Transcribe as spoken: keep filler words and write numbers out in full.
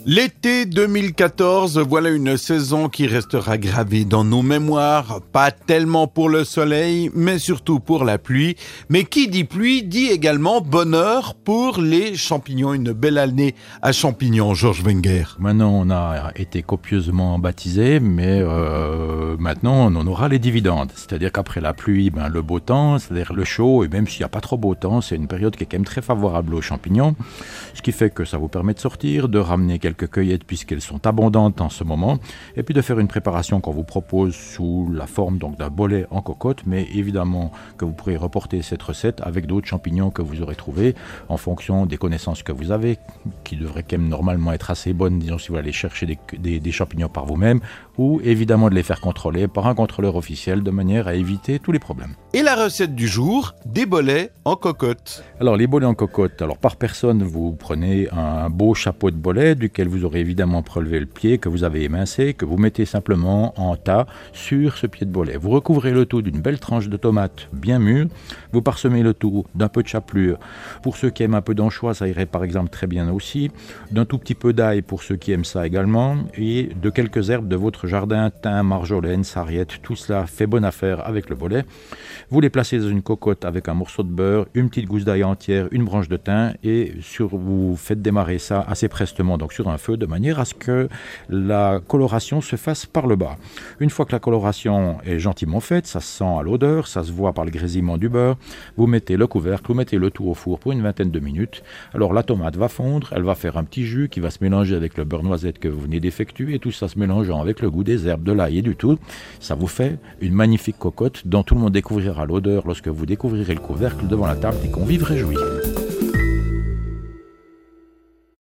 L'été deux mille quatorze, voilà une saison qui restera gravée dans nos mémoires, pas tellement pour le soleil, mais surtout pour la pluie. Mais qui dit pluie dit également bonheur pour les champignons. Une belle année à champignons, Georges Wenger. Maintenant, on a été copieusement baptisé, mais euh, maintenant, on en aura les dividendes. C'est-à-dire qu'après la pluie, ben, le beau temps, c'est-à-dire le chaud, et même s'il n'y a pas trop beau temps, c'est une période qui est quand même très favorable aux champignons, ce qui fait que ça vous permet de sortir, de ramener quelques quelques cueillettes puisqu'elles sont abondantes en ce moment, et puis de faire une préparation qu'on vous propose sous la forme donc d'un bolet en cocotte, mais évidemment que vous pourrez reporter cette recette avec d'autres champignons que vous aurez trouvés en fonction des connaissances que vous avez, qui devraient quand même normalement être assez bonnes, disons si vous allez chercher des, des, des champignons par vous-même, ou évidemment de les faire contrôler par un contrôleur officiel de manière à éviter tous les problèmes. Et la recette du jour, des bolets en cocotte. Alors les bolets en cocotte, alors par personne vous prenez un beau chapeau de bolet duquel vous aurez évidemment prélevé le pied que vous avez émincé, que vous mettez simplement en tas sur ce pied de bolet. Vous recouvrez le tout d'une belle tranche de tomate bien mûre, vous parsemez le tout d'un peu de chapelure. Pour ceux qui aiment un peu d'anchois, ça irait par exemple très bien aussi, d'un tout petit peu d'ail pour ceux qui aiment ça également, et de quelques herbes de votre jardin, thym, marjolaine, sarriette, tout cela fait bonne affaire avec le bolet. Vous les placez dans une cocotte avec un morceau de beurre, une petite gousse d'ail entière, une branche de thym, et sur, vous faites démarrer ça assez prestement, donc sur un feu, de manière à ce que la coloration se fasse par le bas. Une fois que la coloration est gentiment faite, ça se sent à l'odeur, ça se voit par le grésillement du beurre, vous mettez le couvercle, vous mettez le tout au four pour une vingtaine de minutes. Alors la tomate va fondre, elle va faire un petit jus qui va se mélanger avec le beurre noisette que vous venez d'effectuer, et tout ça se mélangeant avec le goût des herbes, de l'ail et du tout, ça vous fait une magnifique cocotte dont tout le monde découvrira l'odeur lorsque vous découvrirez le couvercle devant la table des convives réjouis.